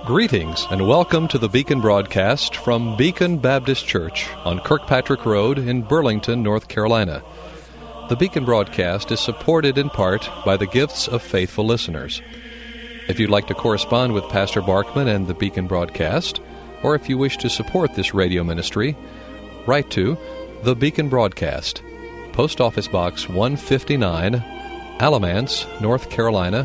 Greetings and welcome to the Beacon broadcast from Beacon Baptist Church on Kirkpatrick Road in Burlington, North Carolina. The Beacon broadcast is supported in part by the gifts of faithful listeners. If you'd like to correspond with Pastor Barkman and the Beacon broadcast, or if you wish to support this radio ministry, write to The Beacon Broadcast, Post Office Box 159, Alamance, North Carolina,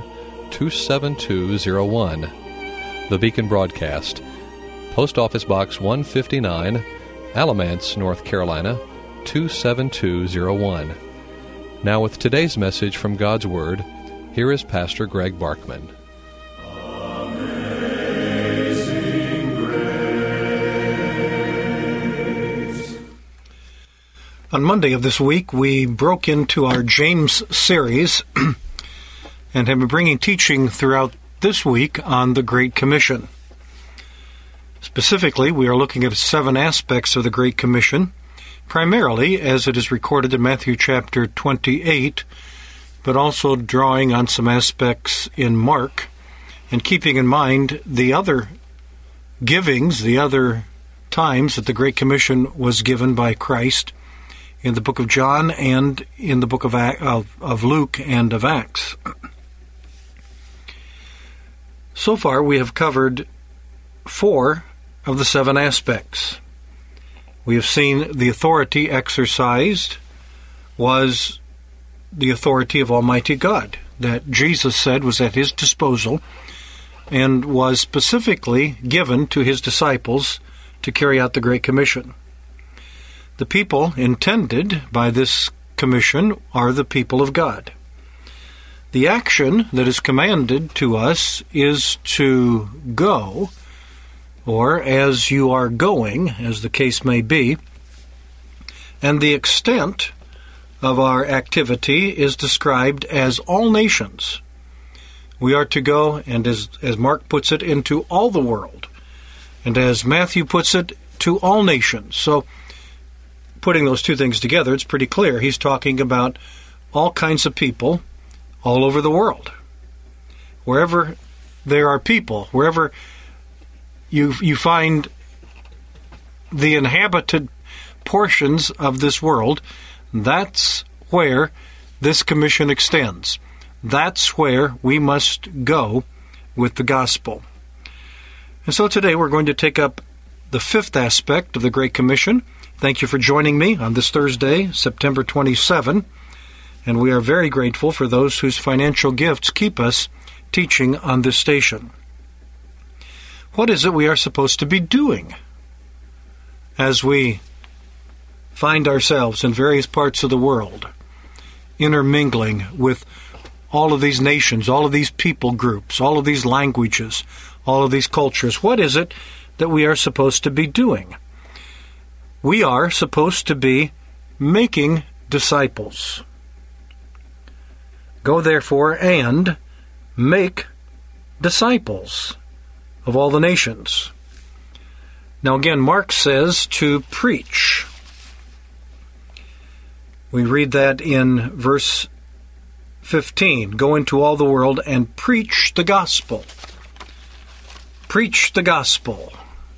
27201. The Beacon Broadcast, Post Office Box 159, Alamance, North Carolina, 27201. Now with today's message from God's Word, here is Pastor Greg Barkman. On Monday of this week, we broke into our James series and have been bringing teaching throughout this week on the Great Commission. Specifically, we are looking at 7 aspects of the Great Commission, primarily as it is recorded in Matthew chapter 28, but also drawing on some aspects in Mark, and keeping in mind the other givings, the other times that the Great Commission was given by Christ in the book of John and in the book of Luke and of Acts. So far, we have covered 4 of the 7 aspects. We have seen the authority exercised was the authority of Almighty God, that Jesus said was at His disposal and was specifically given to His disciples to carry out the Great Commission. The people intended by this commission are the people of God. The action that is commanded to us is to go, or as you are going, as the case may be, and the extent of our activity is described as all nations. We are to go, and as Mark puts it, into all the world, and as Matthew puts it, to all nations. So, putting those two things together, it's pretty clear. He's talking about all kinds of people all over the world. Wherever there are people, wherever you find the inhabited portions of this world, that's where this commission extends. That's where we must go with the gospel. And so today we're going to take up the 5th aspect of the Great Commission. Thank you for joining me on this Thursday, September 27, and we are very grateful for those whose financial gifts keep us teaching on this station. What is it we are supposed to be doing as we find ourselves in various parts of the world, intermingling with all of these nations, all of these people groups, all of these languages, all of these cultures? What is it that we are supposed to be doing? We are supposed to be making disciples. Go therefore and make disciples of all the nations. Now again, Mark says to preach. We read that in verse 15. Go into all the world and preach the gospel. Preach the gospel.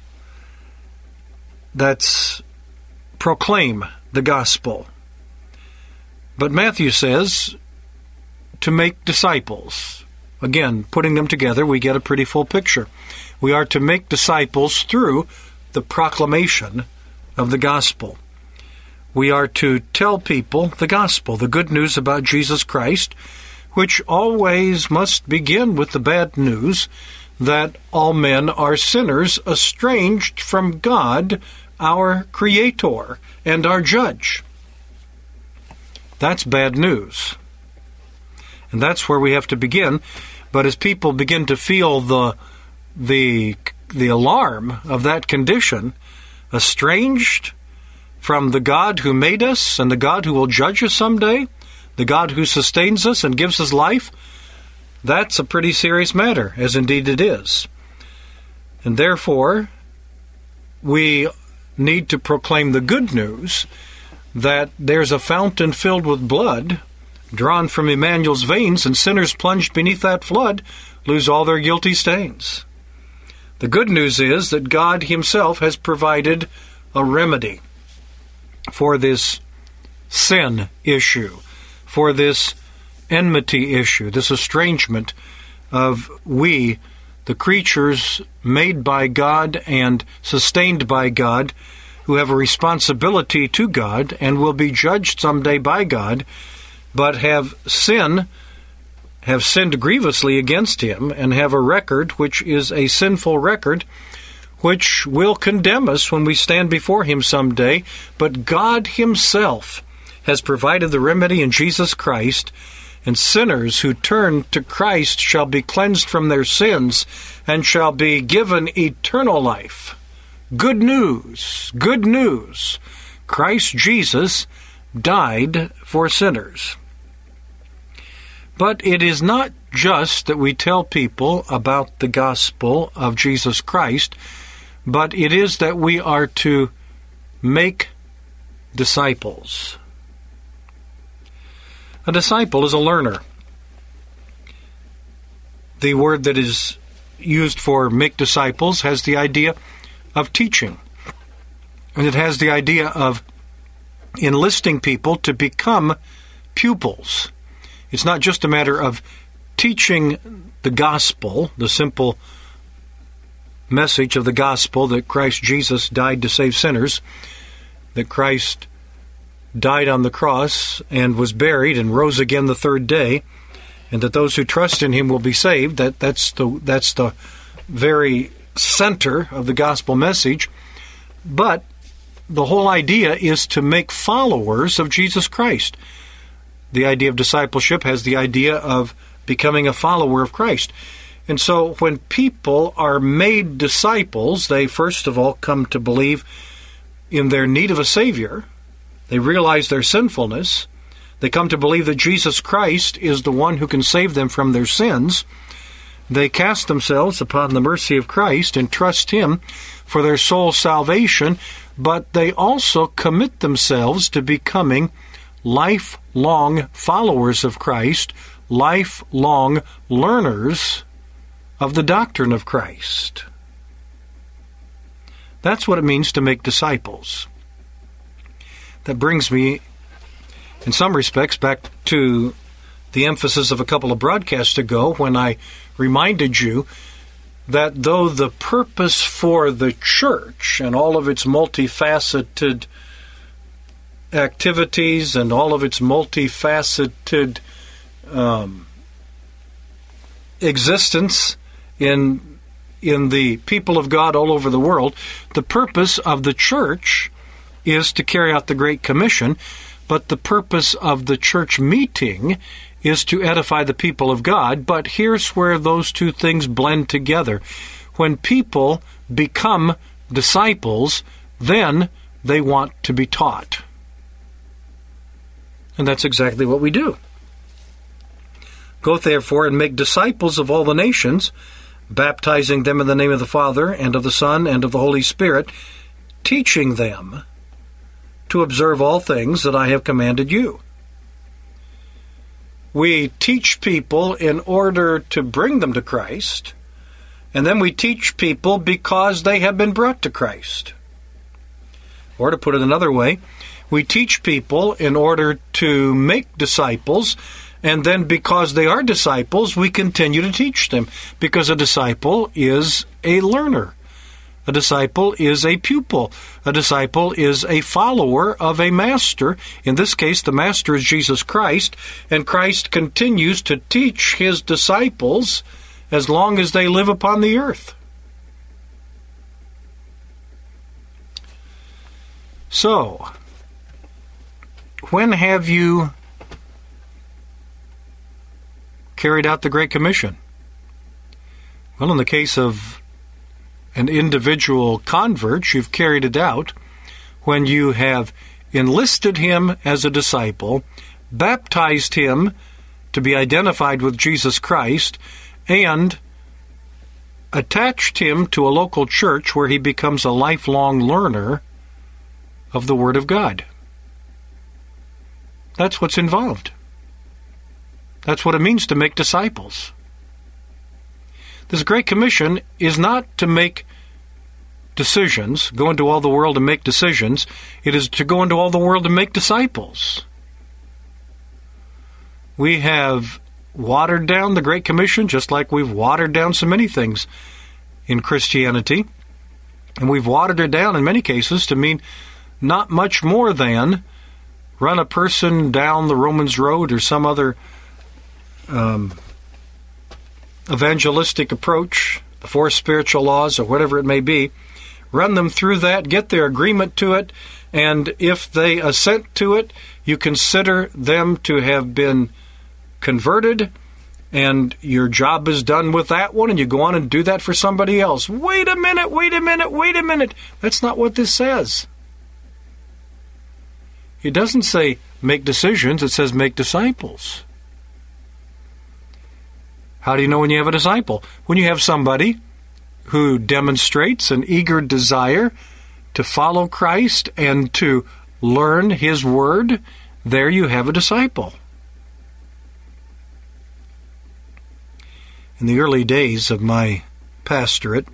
That's proclaim the gospel. But Matthew says to make disciples. Again, putting them together, we get a pretty full picture. We are to make disciples through the proclamation of the gospel. We are to tell people the gospel, the good news about Jesus Christ, which always must begin with the bad news that all men are sinners, estranged from God, our Creator and our Judge. That's bad news. And that's where we have to begin. But as people begin to feel the alarm of that condition, estranged from the God who made us and the God who will judge us someday, the God who sustains us and gives us life, that's a pretty serious matter, as indeed it is. And therefore, we need to proclaim the good news that there's a fountain filled with blood drawn from Emmanuel's veins, and sinners plunged beneath that flood lose all their guilty stains. The good news is that God himself has provided a remedy for this sin issue, for this enmity issue, this estrangement of we, the creatures made by God and sustained by God, who have a responsibility to God and will be judged someday by God, but have sinned grievously against him and have a record which is a sinful record, which will condemn us when we stand before him someday. But God himself has provided the remedy in Jesus Christ, and sinners who turn to Christ shall be cleansed from their sins and shall be given eternal life. Good news, good news. Christ Jesus died for sinners. But it is not just that we tell people about the gospel of Jesus Christ, but it is that we are to make disciples. A disciple is a learner. The word that is used for make disciples has the idea of teaching. And it has the idea of enlisting people to become pupils. It's not just a matter of teaching the gospel, the simple message of the gospel that Christ Jesus died to save sinners, that Christ died on the cross and was buried and rose again the third day, and that those who trust in him will be saved. That's the very center of the gospel message. But the whole idea is to make followers of Jesus Christ. The idea of discipleship has the idea of becoming a follower of Christ. And so when people are made disciples, they first of all come to believe in their need of a Savior. They realize their sinfulness. They come to believe that Jesus Christ is the one who can save them from their sins. They cast themselves upon the mercy of Christ and trust him for their soul's salvation, but they also commit themselves to becoming lifelong followers of Christ, lifelong learners of the doctrine of Christ. That's what it means to make disciples. That brings me, in some respects, back to the emphasis of a couple of broadcasts ago when I reminded you that though the purpose for the church and all of its multifaceted activities and all of its multifaceted existence in the people of God all over the world, the purpose of the church is to carry out the Great Commission, but the purpose of the church meeting is to edify the people of God. But here's where those two things blend together. When people become disciples, then they want to be taught. And that's exactly what we do. Go therefore and make disciples of all the nations, baptizing them in the name of the Father, and of the Son, and of the Holy Spirit, teaching them to observe all things that I have commanded you. We teach people in order to bring them to Christ, and then we teach people because they have been brought to Christ. Or to put it another way, we teach people in order to make disciples, and then because they are disciples, we continue to teach them, because a disciple is a learner. A disciple is a pupil. A disciple is a follower of a master. In this case, the master is Jesus Christ, and Christ continues to teach his disciples as long as they live upon the earth. So, when have you carried out the Great Commission? Well, in the case of an individual convert, you've carried it out when you have enlisted him as a disciple, baptized him to be identified with Jesus Christ, and attached him to a local church where he becomes a lifelong learner of the Word of God. That's what's involved. That's what it means to make disciples. This Great Commission is not to make decisions, go into all the world and make decisions. It is to go into all the world and make disciples. We have watered down the Great Commission just like we've watered down so many things in Christianity. And we've watered it down in many cases to mean not much more than run a person down the Romans road or some other evangelistic approach, the 4 spiritual laws or whatever it may be, run them through that, get their agreement to it, and if they assent to it, you consider them to have been converted, and your job is done with that one, and you go on and do that for somebody else. Wait a minute. That's not what this says. It doesn't say make decisions, it says make disciples. How do you know when you have a disciple? When you have somebody who demonstrates an eager desire to follow Christ and to learn His Word, there you have a disciple. In the early days of my pastorate,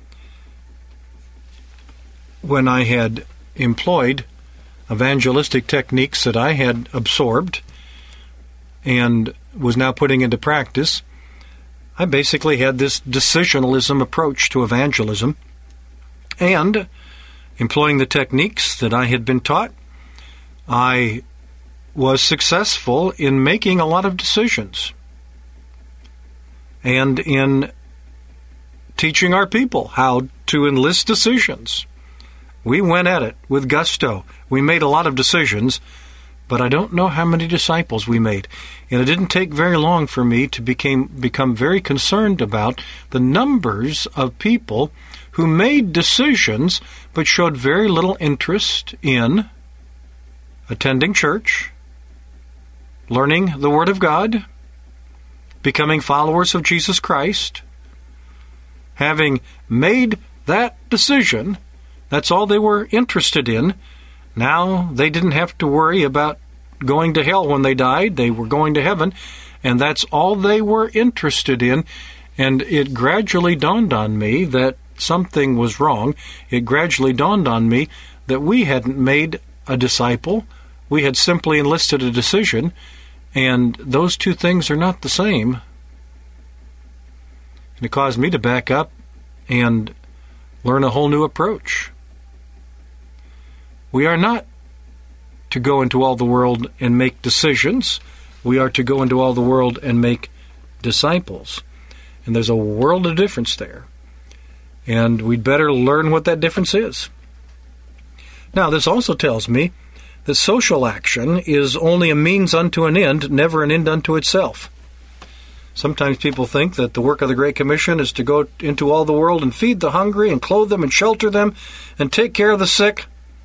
when I had employed evangelistic techniques that I had absorbed and was now putting into practice, I basically had this decisionalism approach to evangelism, and employing the techniques that I had been taught, I was successful in making a lot of decisions and in teaching our people how to enlist decisions. We went at it with gusto. We made a lot of decisions, but I don't know how many disciples we made. And it didn't take very long for me to become very concerned about the numbers of people who made decisions but showed very little interest in attending church, learning the Word of God, becoming followers of Jesus Christ. Having made that decision, that's all they were interested in. Now they didn't have to worry about going to hell when they died. They were going to heaven, and that's all they were interested in. And it gradually dawned on me that something was wrong. It gradually dawned on me that we hadn't made a disciple. We had simply enlisted a decision, and those two things are not the same. And it caused me to back up and learn a whole new approach. We are not to go into all the world and make decisions. We are to go into all the world and make disciples. And there's a world of difference there. And we'd better learn what that difference is. Now, this also tells me that social action is only a means unto an end, never an end unto itself. Sometimes people think that the work of the Great Commission is to go into all the world and feed the hungry and clothe them and shelter them and take care of the sick.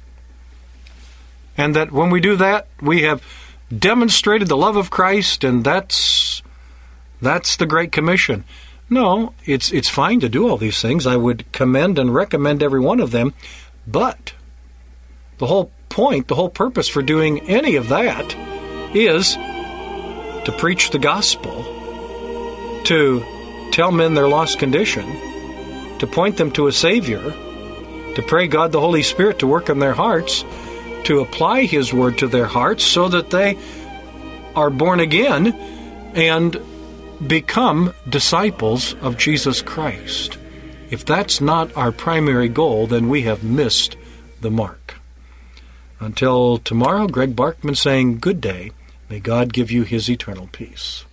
And that when we do that, we have demonstrated the love of Christ, and that's the Great Commission. No, it's fine to do all these things. I would commend and recommend every one of them. But the whole point, the whole purpose for doing any of that is to preach the gospel, to tell men their lost condition, to point them to a Savior, to pray God the Holy Spirit to work in their hearts, to apply His Word to their hearts so that they are born again and become disciples of Jesus Christ. If that's not our primary goal, then we have missed the mark. Until tomorrow, Greg Barkman saying good day. May God give you His eternal peace.